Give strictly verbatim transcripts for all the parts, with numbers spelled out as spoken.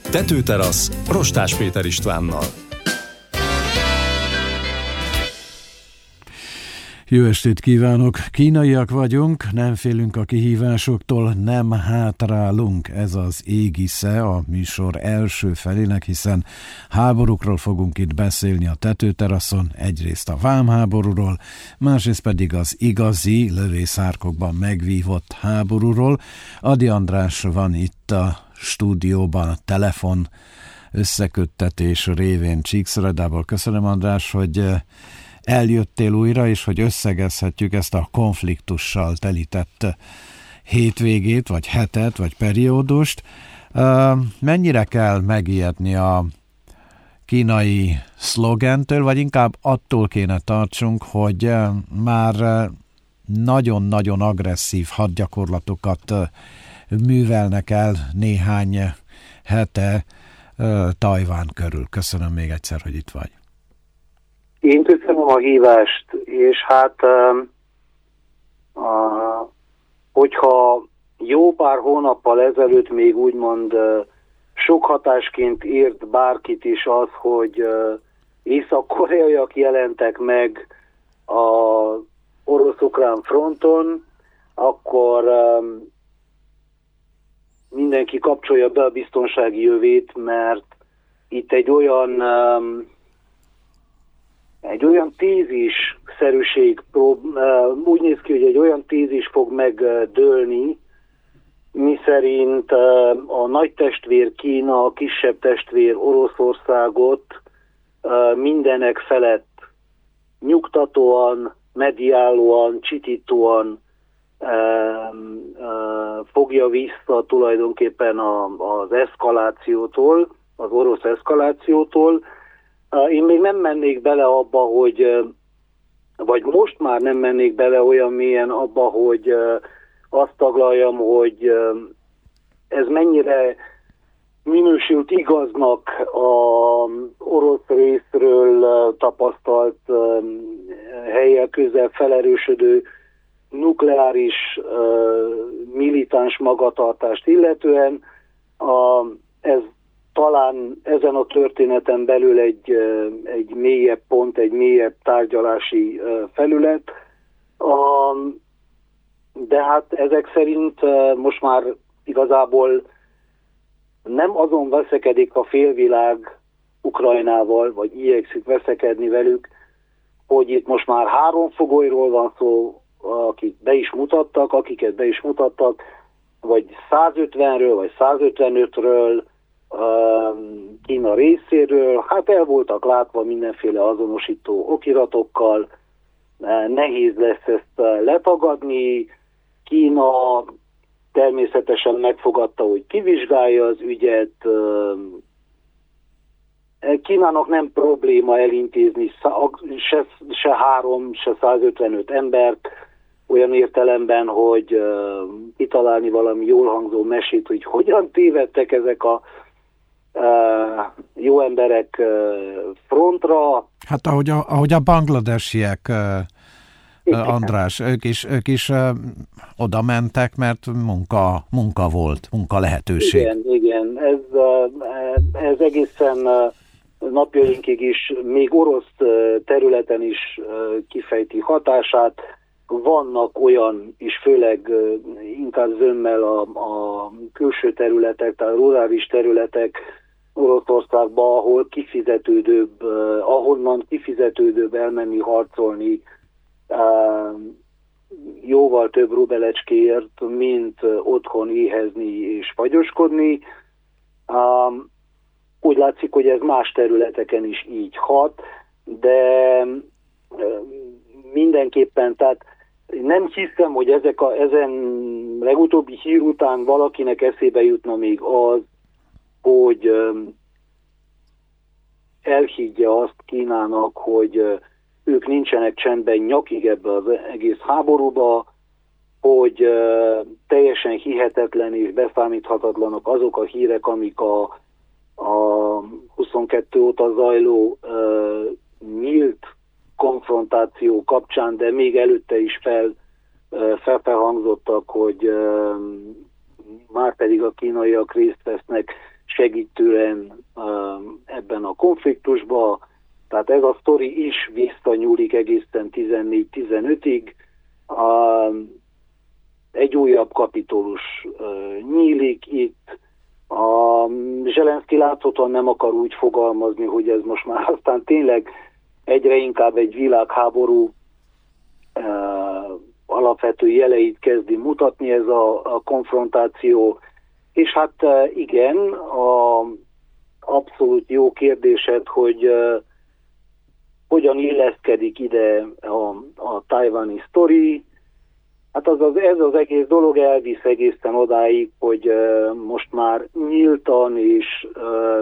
Tetőterasz Rostás Péter Istvánnal. Jó estét kívánok! Kínaiak vagyunk, nem félünk a kihívásoktól, nem hátrálunk. Ez az égisze a műsor első felének, hiszen háborúkról fogunk itt beszélni a tetőteraszon. Egyrészt a vámháborúról, másrészt pedig az igazi, lövészárkokban megvívott háborúról. Ady András van itt a stúdióban, a telefon összeköttetés révén Csíkszeredából. Köszönöm, András, hogy eljöttél újra, és hogy összegezhetjük ezt a konfliktussal telített hétvégét, vagy hetet, vagy periódust. Mennyire kell megijedni a kínai szlogentől, vagy inkább attól kéne tartsunk, hogy már nagyon-nagyon agresszív hadgyakorlatokat művelnek el néhány hete Tajván körül. Köszönöm még egyszer, hogy itt vagy. Én köszönöm a hívást, és hát uh, hogyha jó pár hónappal ezelőtt még úgymond uh, sok hatásként ért bárkit is az, hogy uh, észak-koreaiak jelentek meg az orosz-ukrán fronton, akkor um, mindenki kapcsolja be a biztonsági jövét, mert itt egy olyan um, Egy olyan tézis-szerűség, úgy néz ki, hogy egy olyan tézis fog megdőlni, miszerint a nagy testvér Kína, a kisebb testvér Oroszországot mindenek felett nyugtatóan, mediálóan, csitítóan fogja vissza tulajdonképpen az eszkalációtól, az orosz eszkalációtól. Én még nem mennék bele abba, hogy, vagy most már nem mennék bele olyan mélyen abba, hogy azt taglaljam, hogy ez mennyire minősült igaznak az orosz részről tapasztalt hellyel közel felerősödő nukleáris militáns magatartást illetően. Ez talán ezen a történeten belül egy, egy mélyebb pont, egy mélyebb tárgyalási felület. De hát ezek szerint most már igazából nem azon veszekedik a félvilág Ukrajnával, vagy igyekszik veszekedni velük, hogy itt most már három fogolyról van szó, akik be is mutattak, akiket be is mutattak, vagy százötvenről, vagy százötvenötről, Kína részéről, hát el voltak látva mindenféle azonosító okiratokkal, nehéz lesz ezt letagadni. Kína természetesen megfogadta, hogy kivizsgálja az ügyet. Kínának nem probléma elintézni se, se három, se százötvenöt embert, olyan értelemben, hogy kitalálni valami jól hangzó mesét, hogy hogyan tévedtek ezek a Uh, jó emberek uh, frontra. Hát ahogy a, ahogy a bangladesiek, uh, uh, András, ők is, ők is uh, oda mentek, mert munka, munka volt, munka lehetőség. Igen, igen. Ez, uh, ez egészen uh, napjainkig is, még orosz uh, területen is uh, kifejti hatását. Vannak olyan, és főleg uh, inkább zömmel a, a külső területek, tehát rurális területek Oroszországban, ahol kifizetődőbb, uh, ahonnan kifizetődőbb elmenni harcolni uh, jóval több rubelecskéért, mint uh, otthon éhezni és fagyoskodni. Uh, úgy látszik, hogy ez más területeken is így hat, de uh, mindenképpen, tehát nem hiszem, hogy ezek a, ezen legutóbbi hír után valakinek eszébe jutna még az, hogy elhiggye azt Kínának, hogy ők nincsenek csendben nyakig ebbe az egész háborúba, hogy teljesen hihetetlen és beszámíthatatlanok azok a hírek, amik a, a huszonkettő óta zajló nyílt konfrontáció kapcsán, de még előtte is fel, felfelhangzottak, hogy már pedig a kínaiak részt vesznek segítően ebben a konfliktusban. Tehát ez a sztori is visszanyúlik egészen tizennégy tizenötig. Egy újabb kapitolus nyílik itt. A Zelenszky láthatóan nem akar úgy fogalmazni, hogy ez most már aztán tényleg egyre inkább egy világháború alapvető jeleit kezdi mutatni ez a, a konfrontáció. És hát igen, a abszolút jó kérdésed, hogy uh, hogyan illeszkedik ide a, a tajvani sztori. Hát az, az, ez az egész dolog elvisz egészen odáig, hogy uh, most már nyíltan és uh,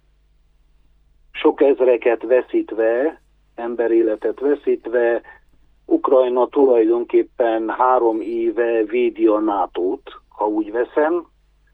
sok ezreket veszítve, emberéletet veszítve, Ukrajna tulajdonképpen három éve védi a nátót, ha úgy veszem,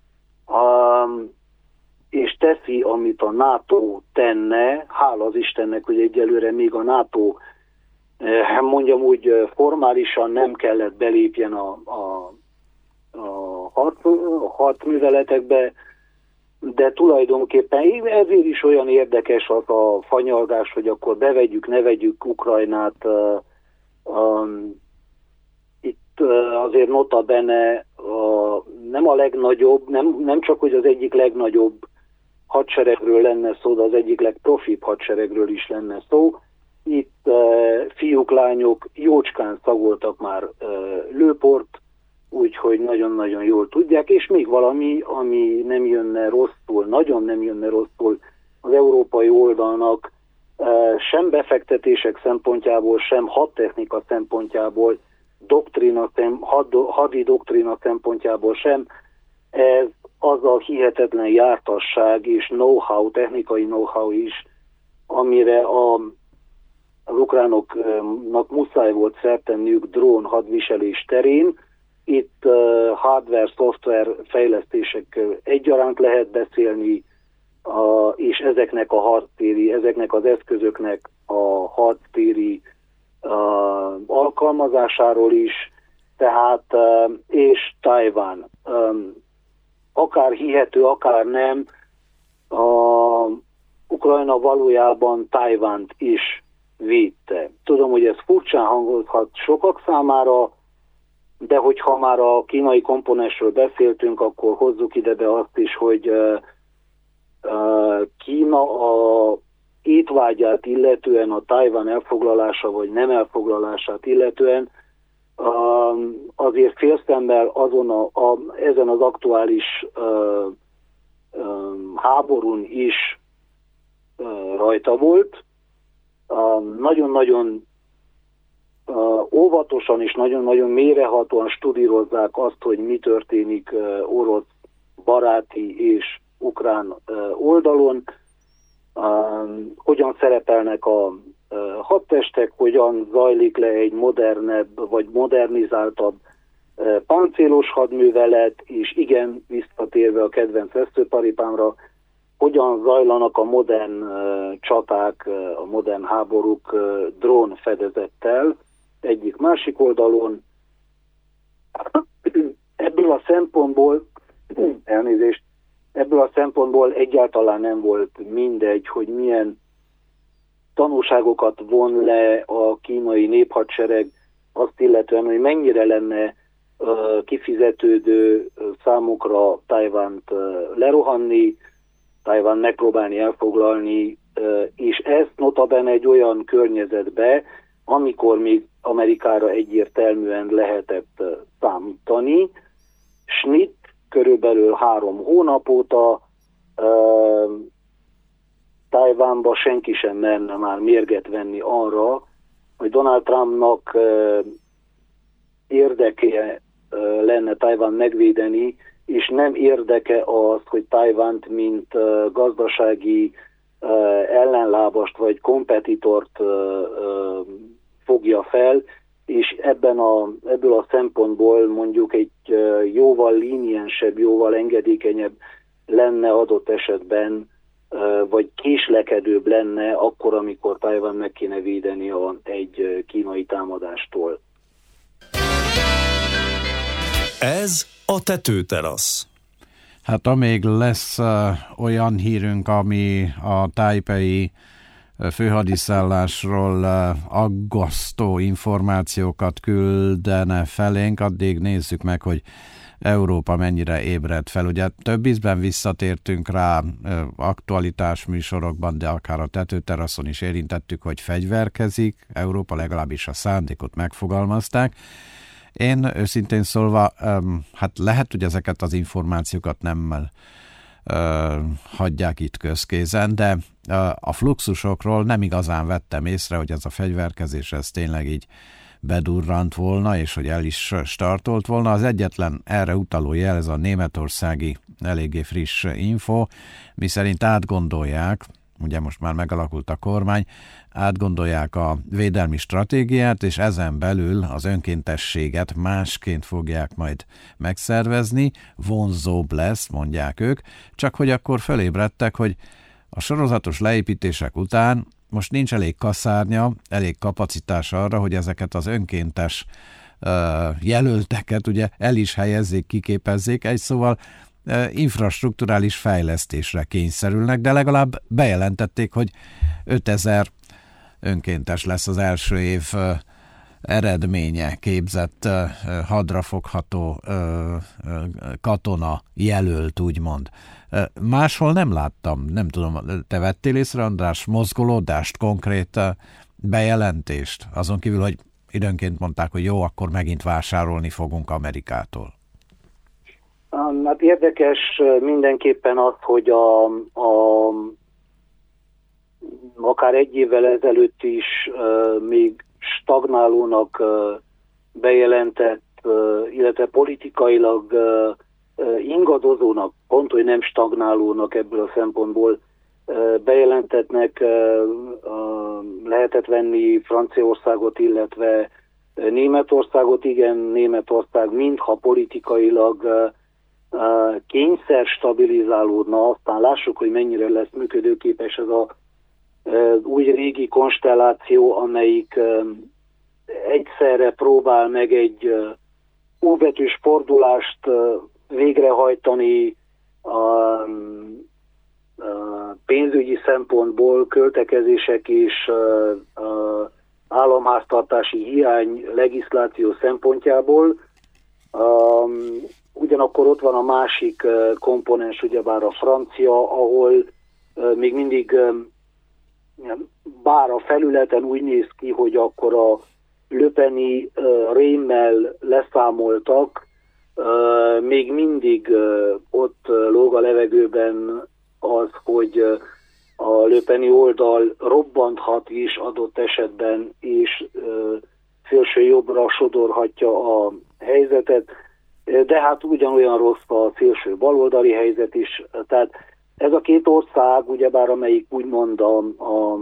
um, és teszi, amit a NATO tenne, hála az Istennek, hogy egyelőre még a NATO, eh, mondjam úgy, formálisan nem kellett belépjen a, a, a, harc, a harcműveletekbe, de tulajdonképpen ezért is olyan érdekes az a fanyalgás, hogy akkor bevegyük, ne vegyük Ukrajnát. Uh, um, itt uh, azért nota bene uh, nem a legnagyobb, nem, nem csak, hogy az egyik legnagyobb hadseregről lenne szó, de az egyik legprofibb hadseregről is lenne szó. Itt uh, fiúk, lányok jócskán szagoltak már uh, lőport, úgyhogy nagyon-nagyon jól tudják, és még valami, ami nem jönne rosszul, nagyon nem jönne rosszul az európai oldalnak, uh, sem befektetések szempontjából, sem hadtechnika szempontjából, doktrina, had, hadi doktrina szempontjából sem, ez az a hihetetlen jártasság és know-how, technikai know-how is, amire a, az ukránoknak muszáj volt szert tenniük drón hadviselés terén. Itt uh, hardware-szoftver fejlesztésekkel egyaránt lehet beszélni, uh, és ezeknek a harctéri, ezeknek az eszközöknek a harctéri uh, alkalmazásáról is, tehát, uh, és Tajvan. Um, akár hihető, akár nem, a Ukrajna valójában Tajvant is védte. Tudom, hogy ez furcsán hangozhat sokak számára, de hogyha már a kínai komponensről beszéltünk, akkor hozzuk ide be azt is, hogy uh, uh, Kína a étvágyát illetően, a Tajvan elfoglalása vagy nem elfoglalását illetően uh, azért félszemmel azon a, a, ezen az aktuális uh, uh, háborún is uh, rajta volt. Uh, nagyon-nagyon Uh, óvatosan és nagyon-nagyon mélyrehatóan studírozzák azt, hogy mi történik uh, orosz baráti és ukrán uh, oldalon, uh, hogyan szerepelnek a uh, hadtestek, hogyan zajlik le egy modernebb vagy modernizáltabb uh, páncélos hadművelet, és igen, visszatérve a kedvenc veszőparipámra, hogyan zajlanak a modern uh, csaták, uh, a modern háborúk uh, drón fedezettel, egyik másik oldalon. Ebből a szempontból, elnézést, ebből a szempontból egyáltalán nem volt mindegy, hogy milyen tanulságokat von le a kínai néphadsereg, azt illetően, hogy mennyire lenne uh, kifizetődő számukra Tajvant uh, lerohanni, Tajvan megpróbálni elfoglalni, uh, és ezt notabene egy olyan környezetbe, amikor még Amerikára egyértelműen lehetett számítani. Schnitt körülbelül három hónap óta uh, Tajvánba senki sem merne már mérget venni arra, hogy Donald Trumpnak uh, érdeke uh, lenne Tajván megvédeni, és nem érdeke az, hogy Tajvánt mint uh, gazdasági uh, ellenlábast vagy kompetitort uh, uh, fogja fel, és ebben a, ebből a szempontból mondjuk egy uh, jóval líniensebb, jóval engedékenyebb lenne adott esetben, uh, vagy késlekedőbb lenne akkor, amikor Tajvan meg kéne védeni a, egy uh, kínai támadástól. Ez a Tetőterasz. Hát amíg lesz uh, olyan hírünk, ami a tájpei főhadiszállásról uh, aggasztó információkat küldene felénk, addig nézzük meg, hogy Európa mennyire ébred fel. Ugye több ízben visszatértünk rá uh, aktualitás műsorokban, de akár a tetőteraszon is érintettük, hogy fegyverkezik. Európa, legalábbis a szándékot megfogalmazták. Én őszintén szólva, um, hát lehet, hogy ezeket az információkat nem uh, hagyják itt közkézen, de uh, a fluxusokról nem igazán vettem észre, hogy ez a fegyverkezés ez tényleg így bedurrant volna, és hogy el is startolt volna. Az egyetlen erre utaló jel, ez a németországi eléggé friss info, miszerint átgondolják, ugye most már megalakult a kormány, átgondolják a védelmi stratégiát, és ezen belül az önkéntességet másként fogják majd megszervezni, vonzóbb lesz, mondják ők, csak hogy akkor fölébredtek, hogy a sorozatos leépítések után most nincs elég kaszárnya, elég kapacitás arra, hogy ezeket az önkéntes uh, jelölteket ugye el is helyezzék, kiképezzék, egy szóval infrastrukturális fejlesztésre kényszerülnek, de legalább bejelentették, hogy ötezer önkéntes lesz az első év eredménye, képzett hadrafogható katona jelölt, úgymond. Máshol nem láttam, nem tudom, te vettél észre, András, mozgolódást, konkrét bejelentést, azon kívül, hogy időnként mondták, hogy jó, akkor megint vásárolni fogunk Amerikától. Hát érdekes mindenképpen az, hogy a, a, akár egy évvel ezelőtt is uh, még stagnálónak uh, bejelentett, uh, illetve politikailag uh, uh, ingadozónak, pont, hogy nem stagnálónak ebből a szempontból uh, bejelentettnek uh, uh, lehetett venni Franciaországot, illetve uh, Németországot. Igen, Németország mintha politikailag uh, kényszer stabilizálódna, aztán lássuk, hogy mennyire lesz működőképes ez a új régi konstelláció, amelyik egyszerre próbál meg egy óbetűs fordulást végrehajtani a pénzügyi szempontból, költekezések és államháztartási hiány legisláció szempontjából. Ugyanakkor ott van a másik komponens, ugyebár a francia, ahol még mindig, bár a felületen úgy néz ki, hogy akkor a löpeni rémmel leszámoltak, még mindig ott lóg a levegőben az, hogy a löpeni oldal robbanthat is adott esetben, és szélső jobbra sodorhatja a helyzetet, de hát ugyanolyan rossz a szélső baloldali helyzet is. Tehát ez a két ország, ugyebár amelyik úgymond a, a,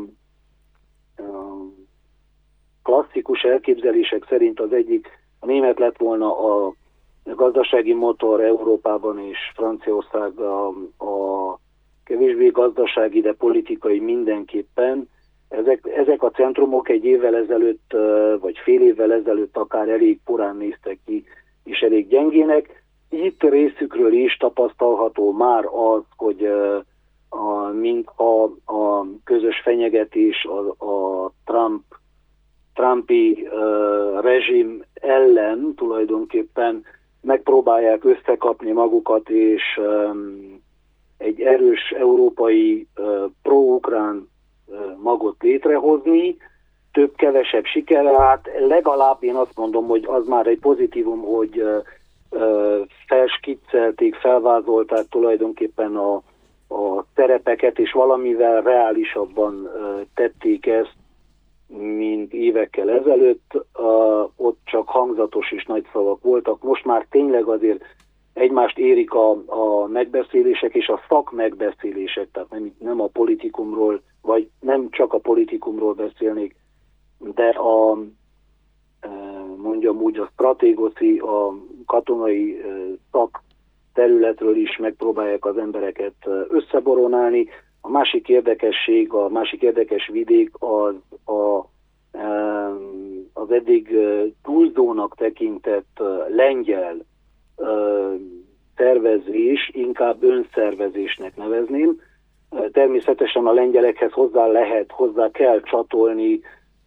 a klasszikus elképzelések szerint az egyik, a német lett volna a gazdasági motor Európában, és Franciaország a, a kevésbé gazdasági, de politikai mindenképpen. Ezek, ezek a centrumok egy évvel ezelőtt, vagy fél évvel ezelőtt akár elég porán néztek ki, és elég gyengének. Itt részükről is tapasztalható már az, hogy a, mint a, a közös fenyegetés a, a Trump, Trumpi uh, rezsim ellen tulajdonképpen megpróbálják összekapni magukat, és um, egy erős európai uh, pro-ukrán uh, magot létrehozni, több-kevesebb sikere. Hát legalább én azt mondom, hogy az már egy pozitívum, hogy uh, uh, felskiccelték, felvázolták tulajdonképpen a, a terepeket, és valamivel reálisabban uh, tették ezt, mint évekkel ezelőtt. Uh, ott csak hangzatos és nagy szavak voltak. Most már tényleg azért egymást érik a, a megbeszélések és a szakmegbeszélések, tehát nem, nem a politikumról, vagy nem csak a politikumról beszélnék, de a, mondjam úgy, a stratégoszi, a katonai szak területről is megpróbálják az embereket összeboronálni. A másik érdekesség, a másik érdekes vidék az a, az eddig túlzónak tekintett lengyel tervezés inkább önszervezésnek nevezném. Természetesen a lengyelekhez hozzá lehet, hozzá kell csatolni,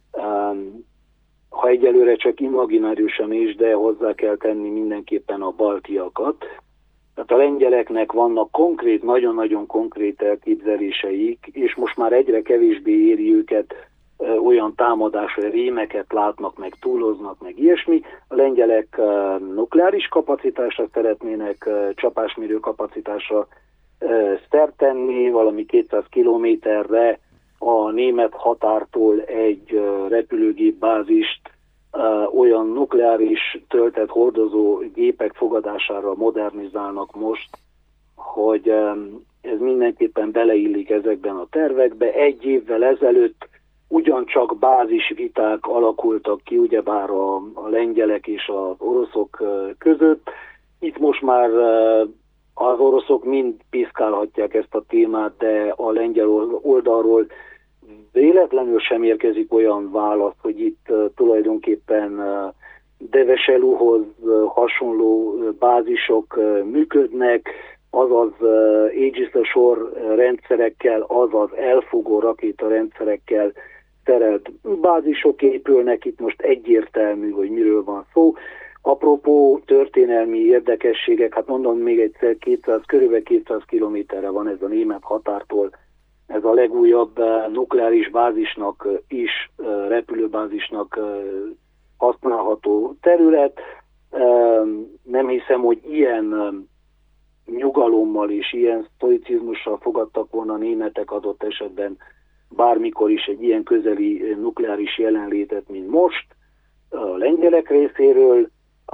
ha egyelőre csak imagináriusan is, de hozzá kell tenni mindenképpen a baltiakat. Tehát a lengyeleknek vannak konkrét, nagyon-nagyon konkrét elképzeléseik, és most már egyre kevésbé éri őket olyan támadásra, rémeket látnak, meg túloznak, meg ilyesmi. A lengyelek nukleáris kapacitásra szeretnének, csapásmérő kapacitásra szert tenni, valami kétszáz kilométerre a német határtól egy repülőgép bázist olyan nukleáris töltet hordozó gépek fogadására modernizálnak most, hogy ez mindenképpen beleillik ezekben a tervekbe. Egy évvel ezelőtt ugyancsak bázisviták alakultak ki, ugyebár a, a lengyelek és az oroszok között. Itt most már az oroszok mind piszkálhatják ezt a témát, de a lengyel oldalról véletlenül sem érkezik olyan válasz, hogy itt uh, tulajdonképpen uh, Deveseluhoz uh, hasonló uh, bázisok uh, működnek, azaz uh, Aegis Ashore rendszerekkel, azaz elfogó rakétarendszerekkel terelt bázisok épülnek, itt most egyértelmű, hogy miről van szó. Apropó történelmi érdekességek, hát mondom még egyszer, kétszáz, körülbelül kétszáz kilométerre van ez a német határtól, ez a legújabb nukleáris bázisnak is, repülőbázisnak használható terület. Nem hiszem, hogy ilyen nyugalommal és ilyen sztoicizmussal fogadtak volna a németek adott esetben bármikor is egy ilyen közeli nukleáris jelenlétet, mint most a lengyelek részéről.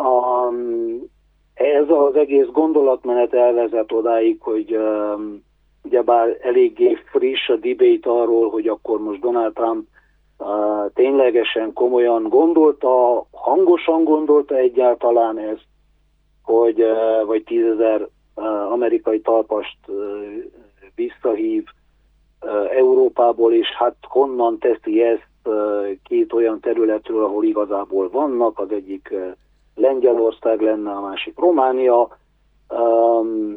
Ez az egész gondolatmenet elvezet odáig, hogy ugyebár eléggé friss a debate arról, hogy akkor most Donald Trump uh, ténylegesen komolyan gondolta, hangosan gondolta egyáltalán ezt, hogy uh, vagy tízezer uh, amerikai talpast uh, visszahív uh, Európából, és hát honnan teszi ezt uh, két olyan területről, ahol igazából vannak, az egyik uh, Lengyelország lenne, a másik Románia. Um,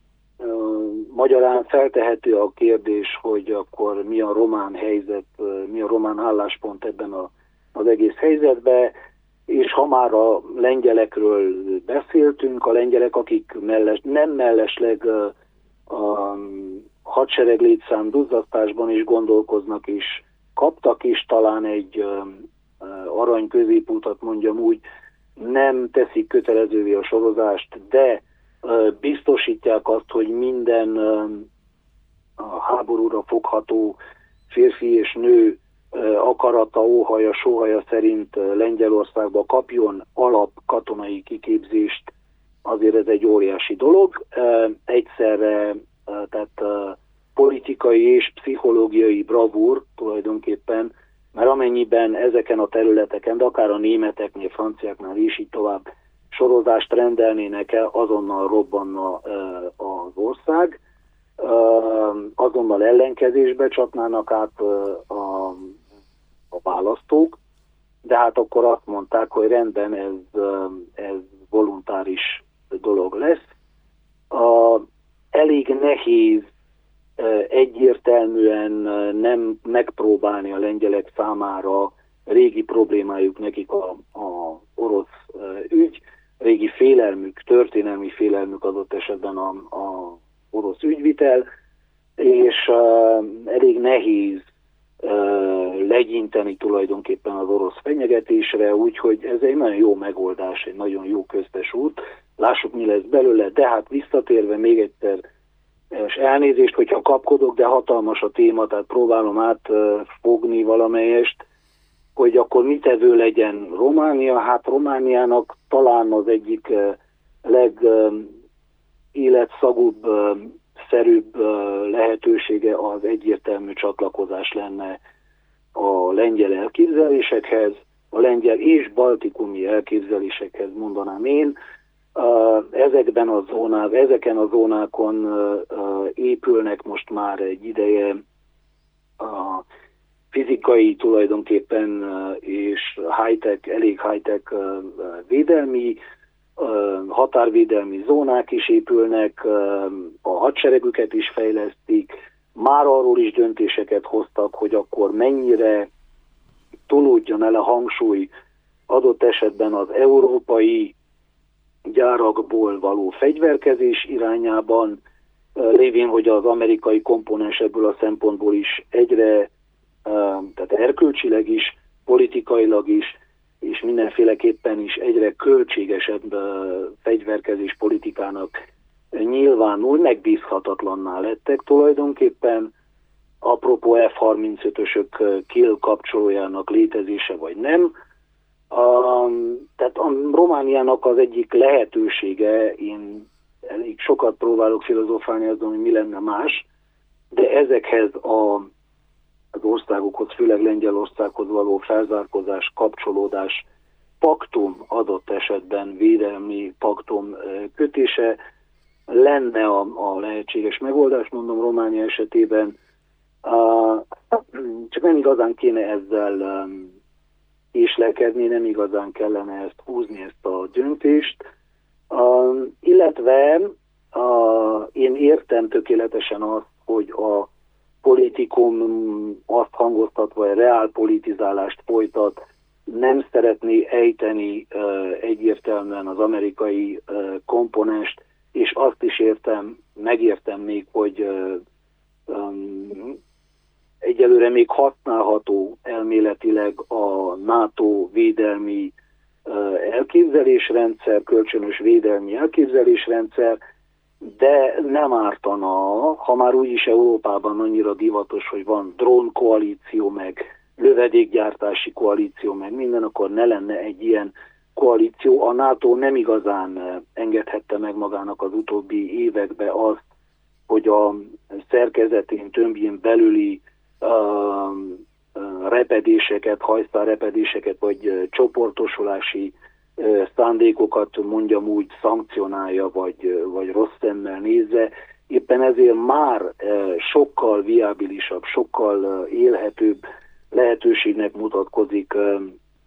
Magyarán feltehető a kérdés, hogy akkor mi a román helyzet, mi a román álláspont ebben a, az egész helyzetben, és ha már a lengyelekről beszéltünk, a lengyelek, akik melles, nem mellesleg a, a hadsereg létszám duzzasztásban is gondolkoznak, és kaptak is talán egy arany középutat, mondjam úgy, nem teszik kötelezővé a sorozást, de biztosítják azt, hogy minden a háborúra fogható férfi és nő akarata, óhaja, sóhaja szerint Lengyelországba kapjon alap katonai kiképzést, azért ez egy óriási dolog. Egyszerre tehát politikai és pszichológiai bravúr tulajdonképpen, mert amennyiben ezeken a területeken, de akár a németeknél, franciáknál és így tovább sorozást rendelnének el, azonnal robbanna az ország, azonnal ellenkezésbe csapnának át a, a választók, de hát akkor azt mondták, hogy rendben, ez, ez voluntáris dolog lesz. A, elég nehéz egyértelműen nem megpróbálni a lengyelek számára, régi problémájuk nekik a, a orosz ügy, régi félelmük, történelmi félelmük adott esetben a, a orosz ügyvitel, és uh, elég nehéz uh, legyinteni tulajdonképpen az orosz fenyegetésre, úgyhogy ez egy nagyon jó megoldás, egy nagyon jó köztes út. Lássuk, mi lesz belőle, de hát visszatérve még egyszer, és elnézést, hogyha kapkodok, de hatalmas a téma, tehát próbálom átfogni valamelyest, hogy akkor mit evő legyen Románia. Hát Romániának talán az egyik legéletszagúbb, szerűbb lehetősége az egyértelmű csatlakozás lenne a lengyel elképzelésekhez, a lengyel és baltikumi elképzelésekhez, mondanám én. Ezekben a zónák, ezeken a zónákon épülnek most már egy ideje a fizikai tulajdonképpen és high-tech, elég high-tech védelmi határvédelmi zónák is épülnek, a hadseregüket is fejlesztik, már arról is döntéseket hoztak, hogy akkor mennyire tolódjon el a hangsúly adott esetben az európai gyárakból való fegyverkezés irányában, lévén, hogy az amerikai komponens ebből a szempontból is egyre, tehát erkölcsileg is, politikailag is, és mindenféleképpen is egyre költségesebb fegyverkezés politikának nyilvánul, megbízhatatlanná lettek tulajdonképpen, apropó ef harmincötösök kill kapcsolójának létezése vagy nem. A, tehát a Romániának az egyik lehetősége, én elég sokat próbálok filozofálni azon, hogy mi lenne más, de ezekhez a, az országokhoz, főleg Lengyelországhoz való felzárkózás, kapcsolódás, paktum adott esetben, védelmi paktum kötése lenne a, a lehetséges megoldás, mondom Románia esetében. Uh, csak nem igazán kéne ezzel um, késlekedni, nem igazán kellene ezt húzni, ezt a döntést. Uh, illetve uh, én értem tökéletesen azt, hogy a politikum azt hangoztatva, hogy reálpolitizálást folytat, nem szeretné ejteni uh, egyértelműen az amerikai uh, komponest, és azt is értem, megértem még, hogy uh, um, egyelőre még használható elméletileg a NATO védelmi uh, elképzelésrendszer, kölcsönös védelmi elképzelésrendszer, de nem ártana, ha már úgyis Európában annyira divatos, hogy van drónkoalíció, meg lövedékgyártási koalíció, meg minden, akkor ne lenne egy ilyen koalíció. A NATO nem igazán engedhette meg magának az utóbbi években azt, hogy a szerkezetén, tömbjén belüli uh, uh, repedéseket, hajszárrepedéseket, vagy uh, csoportosulási uh, szándékokat mondjam úgy szankcionálja, vagy, uh, vagy rossz szemmel nézze. Éppen ezért már uh, sokkal viabilisabb, sokkal uh, élhetőbb lehetőségnek mutatkozik uh,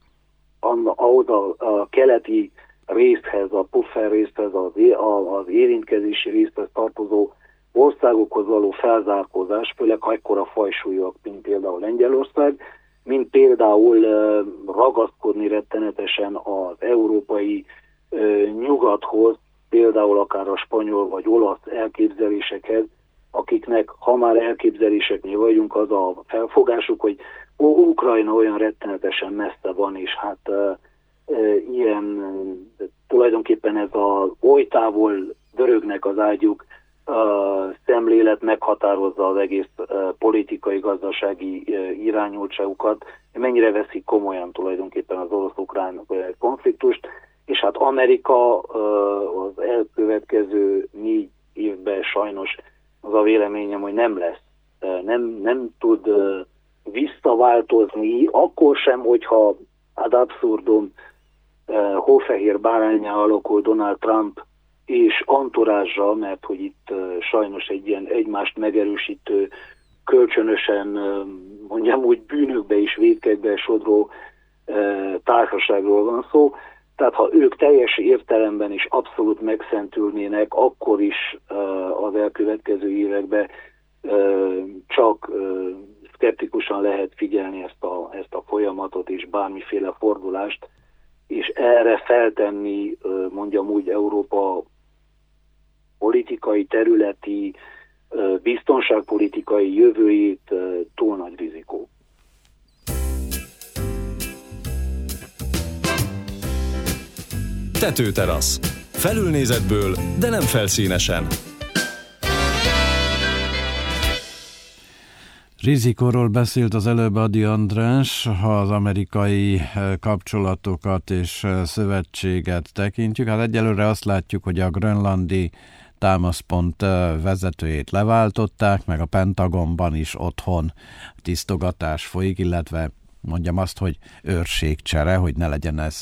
ahhoz a, a keleti részhez, a puffer részhez, az, az érintkezési részhez tartozó országokhoz való felzárkózás, főleg ha ekkora fajsúlyok, mint például Lengyelország, mint például ragaszkodni rettenetesen az európai nyugathoz, például akár a spanyol vagy olasz elképzelésekhez, akiknek, ha már elképzeléseknél vagyunk, az a felfogásuk, hogy ó, Ukrajna olyan rettenetesen messze van, és hát e, e, ilyen e, tulajdonképpen ez az oly távol dörögnek az ágyuk e, szemlélet meghatározza az egész e, politikai, gazdasági e, irányultságukat, mennyire veszik komolyan tulajdonképpen az orosz-ukrán konfliktust, és hát Amerika e, az elkövetkező négy évben sajnos az a véleményem, hogy nem lesz, e, nem, nem tud e, visszaváltozni, akkor sem, hogyha ad abszurdum uh, hófehér báránnyá alakul Donald Trump és anturázsa, mert hogy itt uh, sajnos egy ilyen egymást megerősítő, kölcsönösen, uh, mondjam úgy, bűnökbe és vétkekbe sodró uh, társaságról van szó. Tehát ha ők teljes értelemben is abszolút megszentülnének, akkor is uh, az elkövetkező években uh, csak uh, szkeptikusan lehet figyelni ezt a, ezt a folyamatot és bármiféle fordulást, és erre feltenni, mondjam úgy, Európa politikai, területi, biztonságpolitikai jövőjét túl nagy rizikó. Tetőterasz. Felülnézetből, de nem felszínesen. Rizikóról beszélt az előbb Ady András, ha az amerikai kapcsolatokat és szövetséget tekintjük. Hát egyelőre azt látjuk, hogy a grönlandi támaszpont vezetőjét leváltották, meg a Pentagonban is otthon tisztogatás folyik, illetve mondjam azt, hogy őrségcsere, hogy ne legyen ez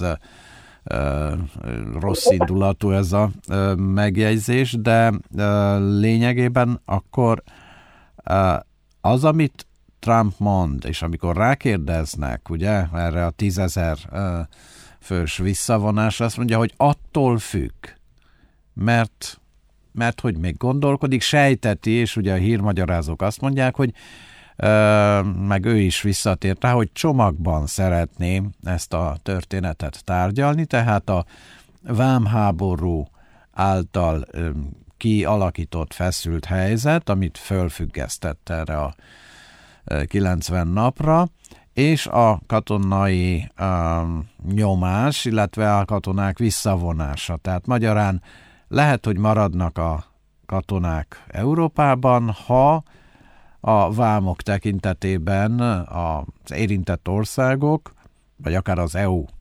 rossz indulatú ez a megjegyzés, de lényegében akkor az, amit Trump mond, és amikor rákérdeznek, ugye, erre a tízezer fős visszavonás, azt mondja, hogy attól függ, mert, mert hogy még gondolkodik, sejteti, és ugye a hírmagyarázók azt mondják, hogy meg ő is visszatért rá, hogy csomagban szeretné ezt a történetet tárgyalni, tehát a vámháború által kialakított feszült helyzet, amit fölfüggesztett erre a kilencven napra, és a katonai um, nyomás, illetve a katonák visszavonása. Tehát magyarán lehet, hogy maradnak a katonák Európában, ha a vámok tekintetében az érintett országok, vagy akár az é u uh,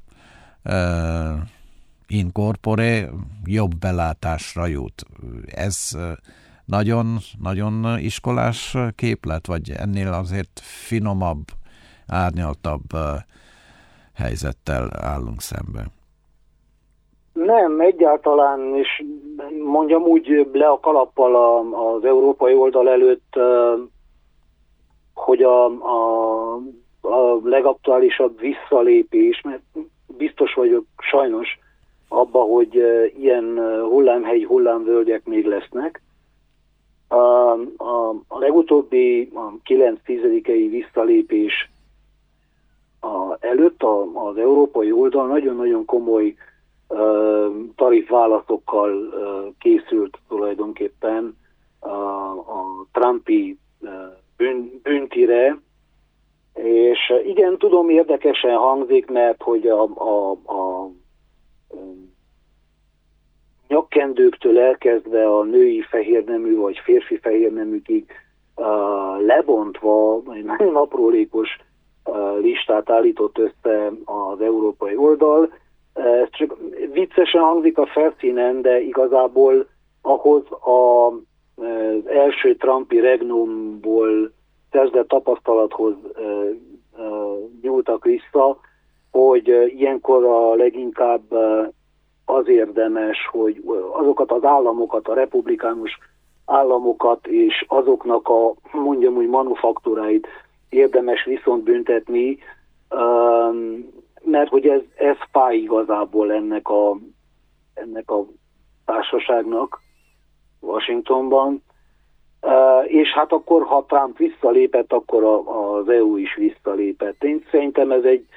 in corpore jobb belátásra jut. Ez nagyon, nagyon iskolás képlet, vagy ennél azért finomabb, árnyaltabb helyzettel állunk szembe? Nem, egyáltalán, és mondjam úgy le a kalappal az európai oldal előtt, hogy a, a, a legaktuálisabb visszalépés, mert biztos vagyok sajnos abba, hogy ilyen hullámhegy, hullámvölgyek még lesznek. A, a, a legutóbbi a kilenc tízedikei visszalépés a, előtt a, az európai oldal nagyon-nagyon komoly uh, tarifválaszokkal uh, készült tulajdonképpen uh, a Trumpi uh, bűn, büntire, és uh, igen, tudom, érdekesen hangzik, mert hogy a, a, a nyakkendőktől elkezdve a női fehérnemű vagy férfi fehérneműkig uh, lebontva egy nagyon aprólékos uh, listát állított össze az európai oldal. Ez uh, csak viccesen hangzik a felszínen, de igazából ahhoz a, az első Trumpi regnumból szerzett tapasztalathoz uh, uh, nyúltak vissza, hogy uh, ilyenkor a leginkább uh, az érdemes, hogy azokat az államokat, a republikánus államokat és azoknak a, mondjam úgy, manufaktúráit érdemes viszont büntetni, mert hogy ez, ez fáj igazából ennek a, ennek a társaságnak Washingtonban. És hát akkor, ha Trump visszalépett, akkor az é u is visszalépett. Én szerintem ez egy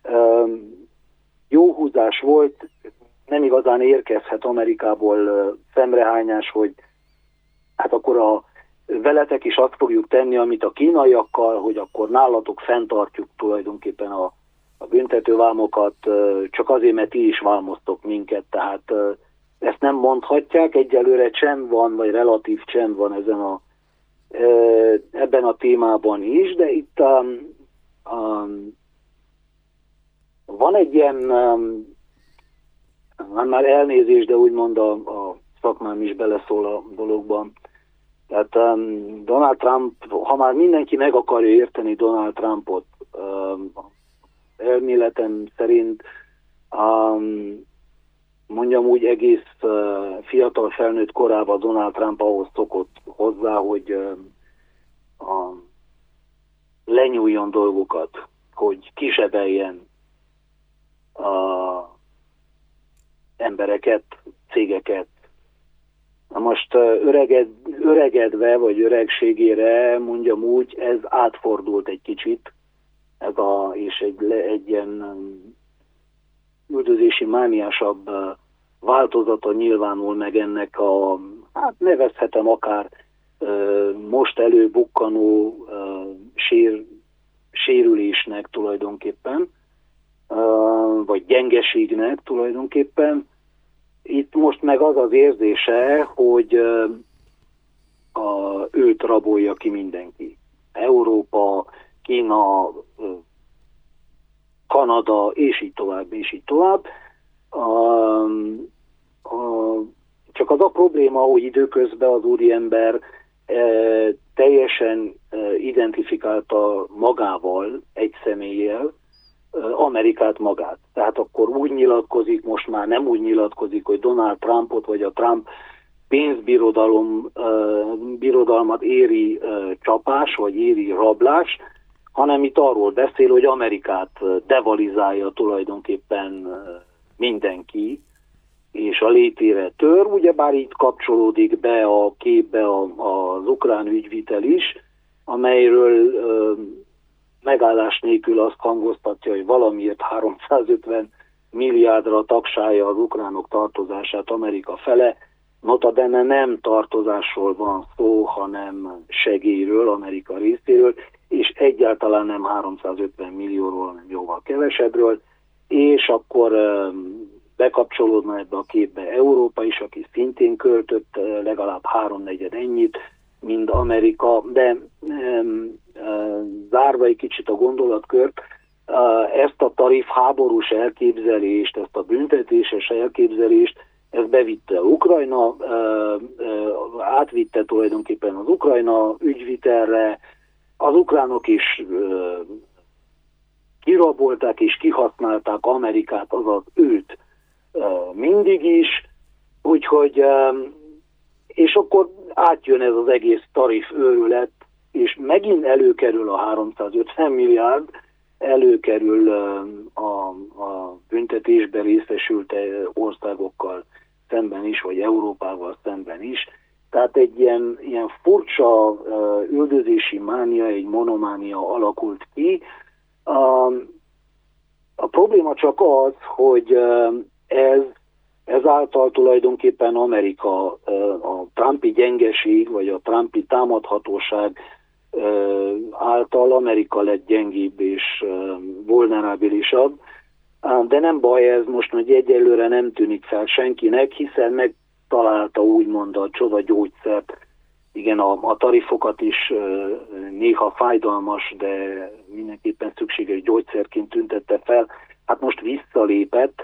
jó húzás volt, nem igazán érkezhet Amerikából szemrehányás, hogy hát akkor a veletek is azt fogjuk tenni, amit a kínaiakkal, hogy akkor nálatok fenntartjuk tulajdonképpen a, a büntetővámokat, csak azért, mert ti is vámoztok minket, tehát ezt nem mondhatják, egyelőre csend van, vagy relatív csend van ezen a, ebben a témában is, de itt um, um, van egy ilyen um, már elnézés, de úgymond a, a szakmám is beleszól a dologban. Tehát um, Donald Trump, ha már mindenki meg akarja érteni Donald Trumpot, um, elméletem szerint um, mondjam úgy egész uh, fiatal felnőtt korában Donald Trump ahhoz szokott hozzá, hogy um, a, lenyúljon dolgokat, hogy kisebeljen a embereket, cégeket. Na most öreged, öregedve, vagy öregségére, mondjam úgy, ez átfordult egy kicsit, ez a, és egy, egy ilyen üldözési mániásabb változata nyilvánul meg ennek a, hát nevezhetem akár most előbukkanó sér, sérülésnek tulajdonképpen, vagy gyengeségnek tulajdonképpen. Itt most meg az az érzése, hogy a, őt rabolja ki mindenki. Európa, Kína, Kanada, és így tovább, és így tovább. A, a, csak az a probléma, hogy időközben az úriember e, teljesen e, identifikálta magával, egy személlyel, Amerikát magát. Tehát akkor úgy nyilatkozik, most már nem úgy nyilatkozik, hogy Donald Trumpot vagy a Trump pénzbirodalom uh, birodalmat éri uh, csapás, vagy éri rablás, hanem itt arról beszél, hogy Amerikát devalizálja tulajdonképpen mindenki, és a létére tör, ugyebár itt kapcsolódik be a képbe az ukrán ügyvitel is, amelyről megállás nélkül azt hangoztatja, hogy valamiért háromszázötven milliárdra tagsálja az ukránok tartozását Amerika fele. Nota bene nem tartozásról van szó, hanem segélyről Amerika részéről, és egyáltalán nem háromszázötven millióról, hanem jóval kevesebbről, és akkor bekapcsolódna ebbe a képbe Európa is, aki szintén költött legalább háromnegyed ennyit, mint Amerika, de zárva egy kicsit a gondolatkört, ezt a tarif háborús elképzelést, ezt a büntetéses elképzelést, ezt bevitte Ukrajna, átvitte tulajdonképpen az Ukrajna ügyvitelre, az ukránok is kirabolták és kihasználták Amerikát, azaz őt mindig is, úgyhogy és akkor átjön ez az egész tarif őrület, és megint előkerül a háromszázötven milliárd, előkerül a, a büntetésbe részesült országokkal szemben is, vagy Európával szemben is. Tehát egy ilyen, ilyen furcsa üldözési mánia, egy monománia alakult ki. A, a probléma csak az, hogy ez ezáltal tulajdonképpen Amerika a Trumpi gyengeség, vagy a Trumpi támadhatóság által Amerika lett gyengébb és vulnerábilisabb, de nem baj ez most, hogy egyelőre nem tűnik fel senkinek, hiszen megtalálta úgymond a csoda gyógyszert. Igen, a, a tarifokat is néha fájdalmas, de mindenképpen szükséges gyógyszerként tüntette fel. Hát most visszalépett.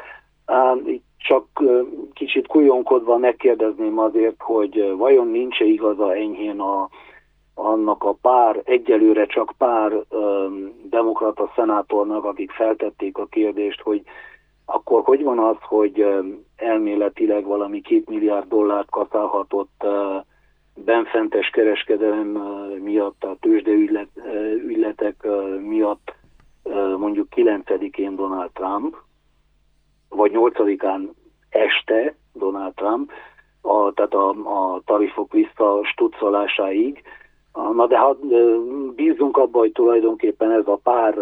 Csak kicsit kujonkodva megkérdezném azért, hogy vajon nincs-e igaza enyhén a, annak a pár, egyelőre csak pár um, demokrata szenátornak, akik feltették a kérdést, hogy akkor hogy van az, hogy um, elméletileg valami két milliárd dollárt kaszálhatott uh, benfentes kereskedelem uh, miatt, a tőzsdeügylet, uh, ügyletek uh, miatt uh, mondjuk kilencedikén Donald Trump, vagy nyolcadikán este Donald Trump, a, tehát a, a tarifok visszastuccolásáig. Na de ha bízunk abba, hogy tulajdonképpen ez a pár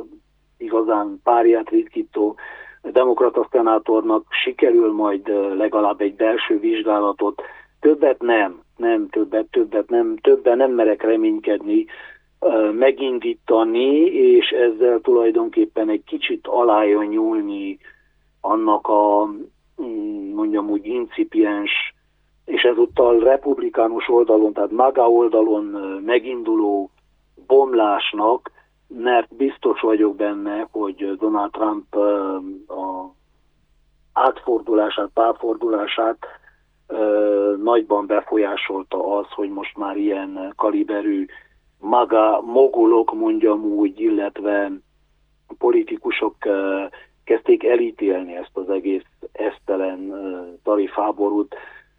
igazán párját ritkító demokrata szenátornak sikerül majd legalább egy belső vizsgálatot. Többet nem, nem többet, többet nem, többen nem merek reménykedni, megindítani, és ezzel tulajdonképpen egy kicsit alája nyúlni annak a, mondjam úgy, incipiens, és ezúttal republikánus oldalon, tehát MAGA oldalon meginduló bomlásnak, mert biztos vagyok benne, hogy Donald Trump a átfordulását, párfordulását nagyban befolyásolta az, hogy most már ilyen kaliberű MAGA mogulok, mondjam úgy, illetve politikusok kezdték elítélni ezt az egész esztelen tarifháborút,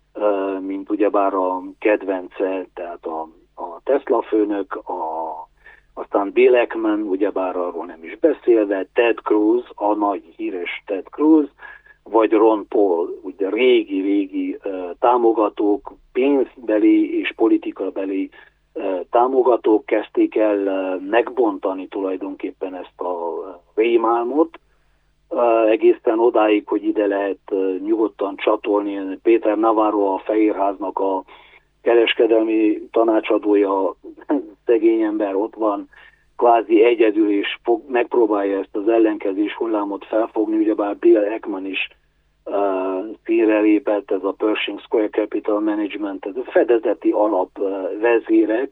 mint ugyebár a kedvence, tehát a, a Tesla főnök, a, aztán Bill Ackman, ugyebár arról nem is beszélve, Ted Cruz, a nagy híres Ted Cruz, vagy Ron Paul, ugye régi-régi uh, támogatók, pénzbeli és politikabeli uh, támogatók kezdték el uh, megbontani tulajdonképpen ezt a rémálmot, Uh, egészen odáig, hogy ide lehet uh, nyugodtan csatolni. Péter Navarro, a Fehérháznak a kereskedelmi tanácsadója, szegény ember ott van, kvázi egyedül, és fog, megpróbálja ezt az ellenkezés hullámot felfogni, ugyebár Bill Ackman is uh, színre lépett, ez a Pershing Square Capital Management, ez a fedezeti alap uh, vezérek,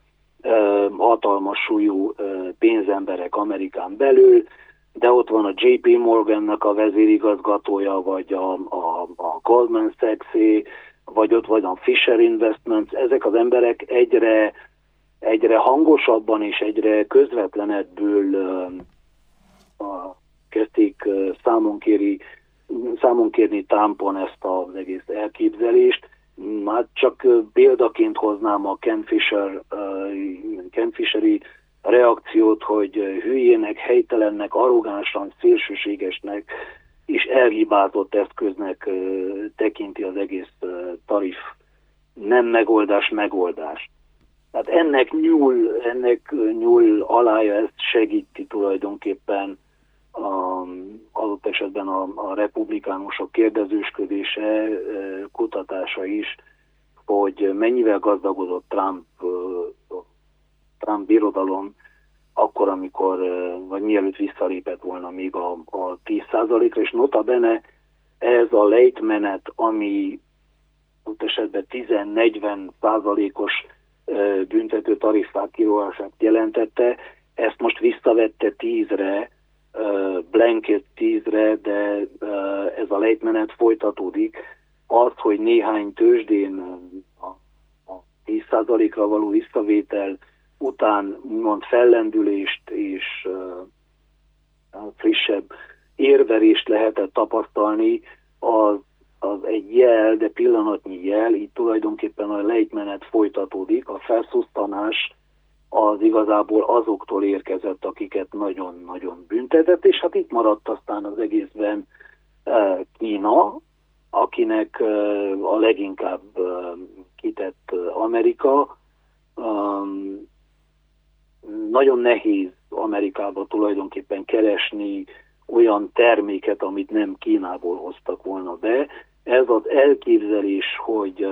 uh, hatalmas súlyú uh, pénzemberek Amerikán belül, de ott van a jé pé Morgannak a vezérigazgatója, vagy a, a, a Goldman Sachs-é, vagy ott vagy a Fisher Investments. Ezek az emberek egyre, egyre hangosabban és egyre közvetlenebbül uh, uh, kezdték uh, számon, kéri, számon kérni Trumpon ezt az egész elképzelést. Hát csak uh, példaként hoznám a Ken Fisher, uh, Ken Fisheri reakciót, hogy hülyének, helytelennek, arrogánsan, szélsőségesnek és elhibázott eszköznek tekinti az egész tarif nem megoldás, megoldás. Tehát ennek nyúl, ennek nyúl alája, ezt segíti tulajdonképpen a, adott esetben a, a republikánusok kérdezősködése, kutatása is, hogy mennyivel gazdagodott Trump, Trump birodalom akkor, amikor, vagy mielőtt visszalépett volna még a, a tíz százalékra, és nota bene ez a lejtmenet, ami ott esetben tíz-negyven százalékos büntető tarifák kiróását jelentette, ezt most visszavette tízre, blanket tízre, de ez a lejtmenet folytatódik. Az, hogy néhány tőzsdén a tíz százalékra való visszavétel után úgymond fellendülést és frissebb érverést lehetett tapasztalni, az, az egy jel, de pillanatnyi jel, így tulajdonképpen a lejtmenet folytatódik, a felszusztanás az igazából azoktól érkezett, akiket nagyon-nagyon büntetett, és hát itt maradt aztán az egészben Kína, akinek a leginkább kitett Amerika. Nagyon nehéz Amerikába tulajdonképpen keresni olyan terméket, amit nem Kínából hoztak volna be. Ez az elképzelés, hogy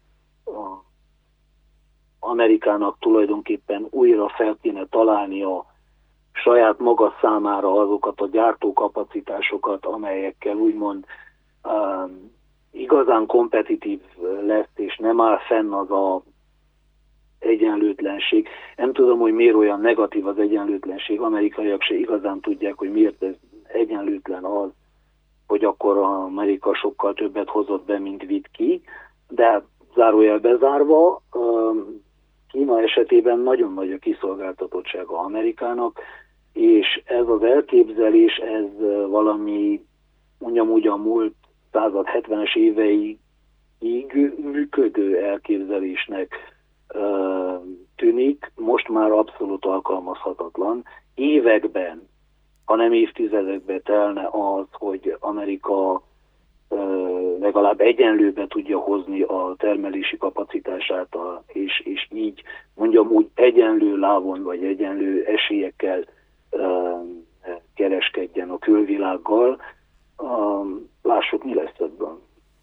Amerikának tulajdonképpen újra fel kéne találni a saját maga számára azokat a gyártókapacitásokat, amelyekkel úgymond um, igazán kompetitív lesz, és nem áll fenn az a egyenlőtlenség. Nem tudom, hogy miért olyan negatív az egyenlőtlenség. Amerikaiak se igazán tudják, hogy miért ez egyenlőtlen az, hogy akkor Amerika sokkal többet hozott be, mint vitt ki, de zárójel bezárva, Kína esetében nagyon nagy a kiszolgáltatottsága Amerikának, és ez az elképzelés, ez valami mondjam úgy a múlt század hetvenes éveig működő elképzelésnek uh, tűnik, most már abszolút alkalmazhatatlan. Években, ha nem évtizedekben telne az, hogy Amerika uh, legalább egyenlőbe tudja hozni a termelési kapacitását, a, és, és így mondjam úgy egyenlő lávon vagy egyenlő esélyekkel uh, kereskedjen a külvilággal. Uh, lássuk, mi lesz ebből.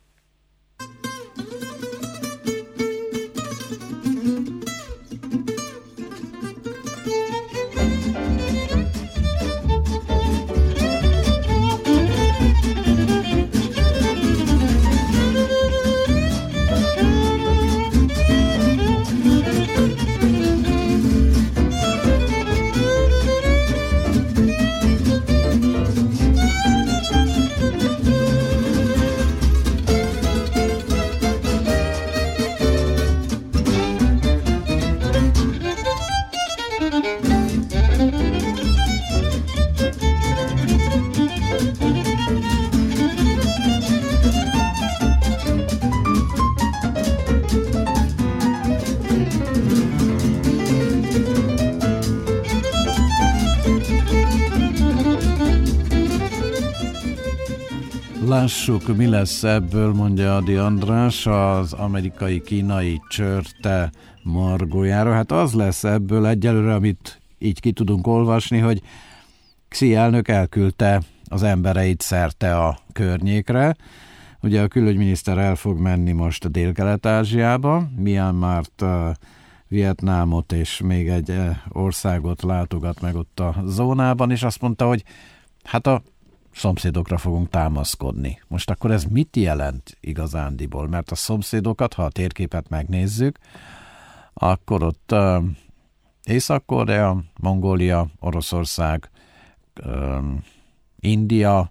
Lássuk, mi lesz ebből, mondja Ady András az amerikai-kínai csörte margójára. Hát az lesz ebből egyelőre, amit így ki tudunk olvasni, hogy Xi elnök elküldte az embereit szerte a környékre. Ugye a külügyminiszter el fog menni most a Dél-Kelet-Ázsiába, Myanmart, Vietnámot és még egy országot látogat meg ott a zónában, és azt mondta, hogy hát a szomszédokra fogunk támaszkodni. Most akkor ez mit jelent igazándiból? Mert a szomszédokat, ha a térképet megnézzük, akkor ott uh, Észak-Korea, Mongólia, Oroszország, uh, India,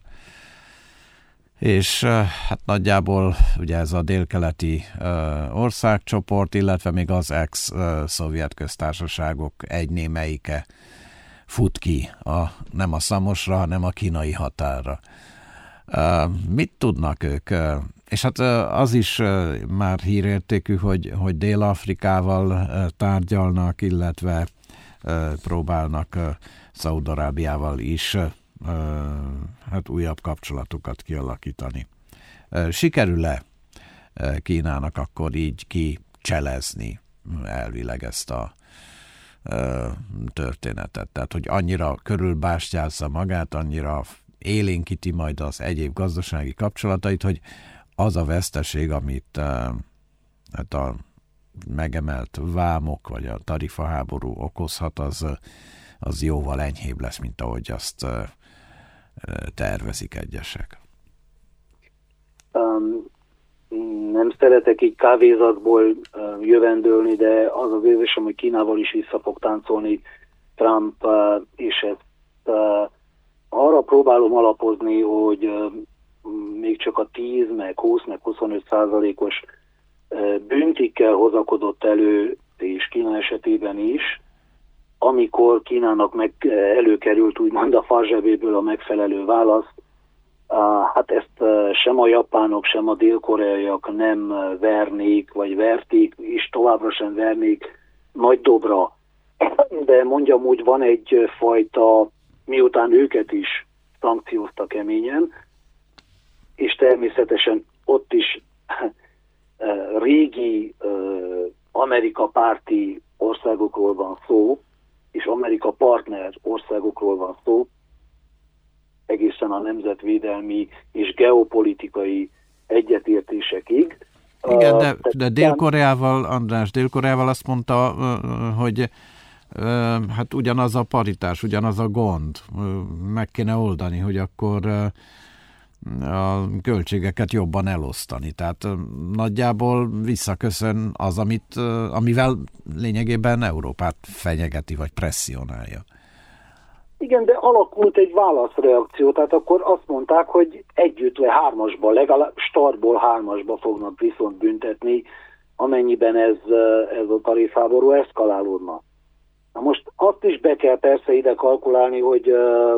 és uh, hát nagyjából ugye ez a délkeleti uh, országcsoport, illetve még az ex-szovjet köztársaságok egy némelyike fut ki, a, nem a Szamosra, hanem a kínai határra. Uh, mit tudnak ők? Uh, és hát uh, az is uh, már hírértékű, hogy, hogy Dél-Afrikával uh, tárgyalnak, illetve próbálnak Szaúd-Arábiával is hát újabb kapcsolatokat kialakítani. Sikerül-e Kínának akkor így kicselezni elvileg ezt a történetet? Tehát, hogy annyira körülbástyázza magát, annyira élénkíti majd az egyéb gazdasági kapcsolatait, hogy az a veszteség, amit hát a megemelt vámok, vagy a tarifaháború okozhat, az, az jóval enyhébb lesz, mint ahogy azt tervezik egyesek. Um, nem szeretek így kávézatból uh, jövendőlni, de az az érzésem, hogy Kínával is vissza fog táncolni Trump, uh, és ezt uh, arra próbálom alapozni, hogy uh, még csak a tíz, meg húsz, meg huszonöt százalékos uh, büntikkel hozakodott elő, és Kína esetében is, amikor Kínának meg előkerült úgymond a farzsebéből a megfelelő válasz. Hát ezt sem a japánok, sem a dél-koreaiak nem vernék, vagy verték, és továbbra sem vernék nagy dobra. De mondjam úgy, van egyfajta, miután őket is szankcióztak keményen, és természetesen ott is régi Amerika párti országokról van szó, és Amerika partner országokról van szó, egészen a nemzetvédelmi és geopolitikai egyetértésekig. Igen, de, de Dél-Koreával, András, Dél-Koreával azt mondta, hogy hát ugyanaz a paritás, ugyanaz a gond, meg kéne oldani, hogy akkor a költségeket jobban elosztani. Tehát nagyjából visszaköszön az, amit, amivel lényegében Európát fenyegeti, vagy presszionálja. Igen, de alakult egy válaszreakció, tehát akkor azt mondták, hogy együtt vagy hármasba, legalább startból hármasba fognak viszont büntetni, amennyiben ez, ez a tarifháború eszkalálódna. Na most azt is be kell persze ide kalkulálni, hogy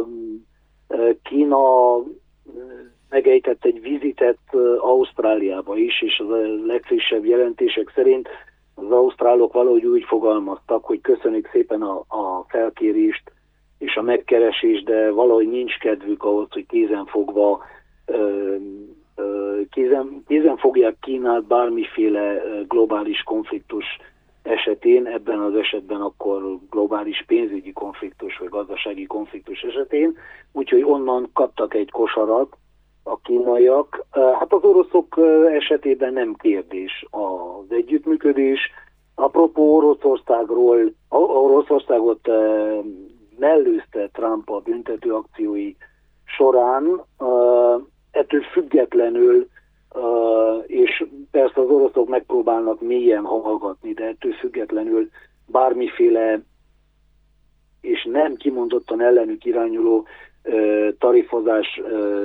Kína megejtett egy vizitet Ausztráliába is, és az a legfrissebb jelentések szerint az ausztrálok valahogy úgy fogalmaztak, hogy köszönik szépen a, a felkérést és a megkeresést, de valahogy nincs kedvük ahhoz, hogy kézen fogva ö, ö, kézen, kézen fogják Kínát bármiféle globális konfliktus esetén, ebben az esetben akkor globális pénzügyi konfliktus vagy gazdasági konfliktus esetén, úgyhogy onnan kaptak egy kosarat a kínaiak. Hát az oroszok esetében nem kérdés az együttműködés. Apropó Oroszországról, Oroszországot mellőzte Trump a büntető akciói során, ettől függetlenül, és persze az oroszok megpróbálnak mélyen hallgatni, de ettől függetlenül bármiféle és nem kimondottan ellenük irányuló tarifozás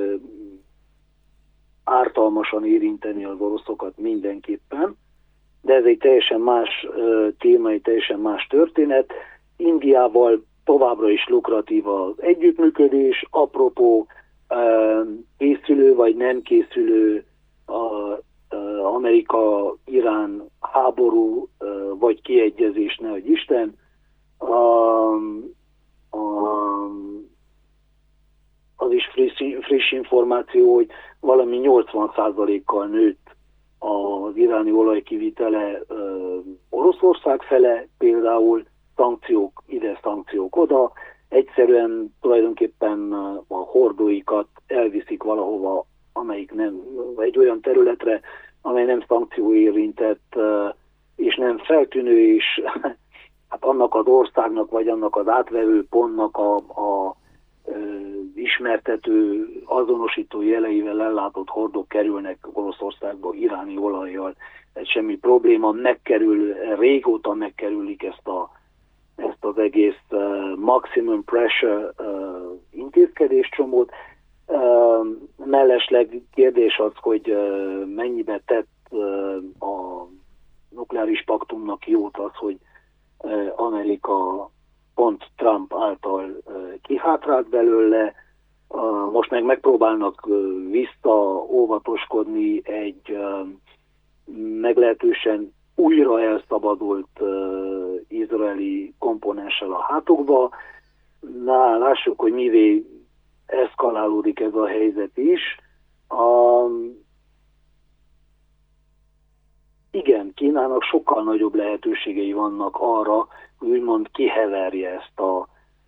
ártalmasan érinteni az oroszokat mindenképpen, de ez egy teljesen más téma, egy teljesen más történet. Indiával továbbra is lukratív az együttműködés, apropó készülő vagy nem készülő Amerika-Irán háború vagy kiegyezés, nehogy Isten. Az is friss, friss információ, hogy valami nyolcvan százalékkal nőtt az iráni olajkivitele Oroszország fele, például szankciók ide, szankciók oda, egyszerűen tulajdonképpen a hordóikat elviszik valahova, amelyik nem, egy olyan területre, amely nem szankció érintett, és nem feltűnő, és hát annak az országnak, vagy annak az átvevő pontnak a, a ismertető, azonosító jeleivel ellátott hordók kerülnek Oroszországba iráni olajjal. Ez semmi probléma, megkerül, régóta megkerülik ezt, a, ezt az egész uh, maximum pressure uh, intézkedéscsomót. Uh, mellesleg kérdés az, hogy uh, mennyibe tett uh, a nukleáris paktumnak jót az, hogy uh, Amerika pont Trump által kihátrált belőle, most meg megpróbálnak visszaóvatoskodni egy meglehetősen újra elszabadult izraeli komponenssel a hátukba. Na, lássuk, hogy mivé eszkalálódik ez a helyzet is. A... Igen, Kínának sokkal nagyobb lehetőségei vannak arra, hogy úgymond kiheverje ezt a,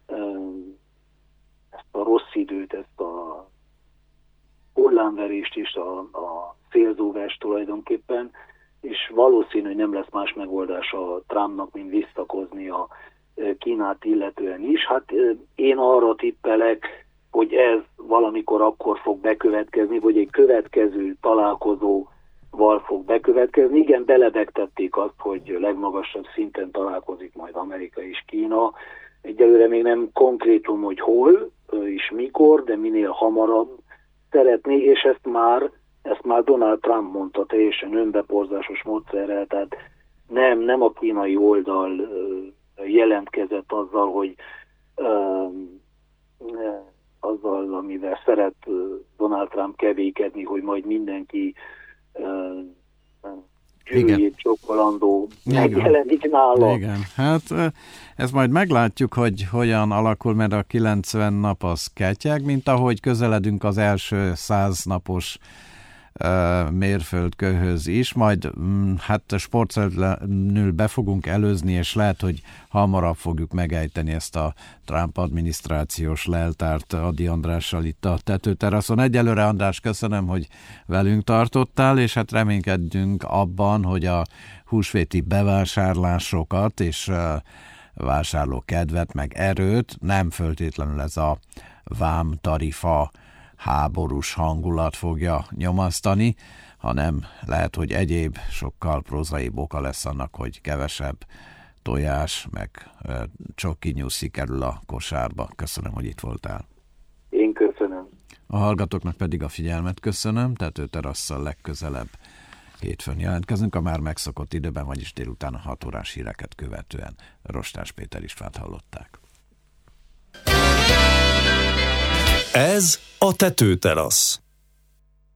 ezt a rossz időt, ezt a hullámverést és a, a félzóvást tulajdonképpen, és valószínű, hogy nem lesz más megoldása Trumpnak, mint visszakozni a Kínát illetően is. Hát én arra tippelek, hogy ez valamikor akkor fog bekövetkezni, vagy egy következő találkozóval fog bekövetkezni. Igen, belebegtették azt, hogy legmagasabb szinten találkozik majd Amerika és Kína. Egyelőre még nem konkrétum, hogy hol és mikor, de minél hamarabb szeretné, és ezt már, ezt már Donald Trump mondta teljesen önbeporzásos módszerrel, tehát nem, nem a kínai oldal jelentkezett azzal, hogy uh, azzal, amivel szeret Donald Trump kevékedni, hogy majd mindenki uh, gyűrűjét csokkolandó megjelenik nála. Igen, hát ez majd meglátjuk, hogy hogyan alakul, mert a kilencven nap az ketyeg, mint ahogy közeledünk az első száz napos uh, mérföldkőhöz is, majd um, hát sportszerűen be fogunk előzni, és lehet, hogy hamarabb fogjuk megejteni ezt a Trump adminisztrációs leltárt Ady Andrással itt a tetőteraszon. Egyelőre, András, köszönöm, hogy velünk tartottál, és hát reménykedjünk abban, hogy a húsvéti bevásárlásokat és uh, vásárló kedvet, meg erőt nem föltétlenül ez a vám tarifa háborús hangulat fogja nyomasztani, hanem lehet, hogy egyéb sokkal prózaibb oka lesz annak, hogy kevesebb tojás, meg uh, csoki nyuszi kerül a kosárba. Köszönöm, hogy itt voltál. Én köszönöm. A hallgatóknak pedig a figyelmet köszönöm, tetőterasszal legközelebb hétfőn jelentkezünk, a már megszokott időben, vagyis délután a hat órás híreket követően. Rostás Péter Istvánt hallották. Ez a tetőterasz.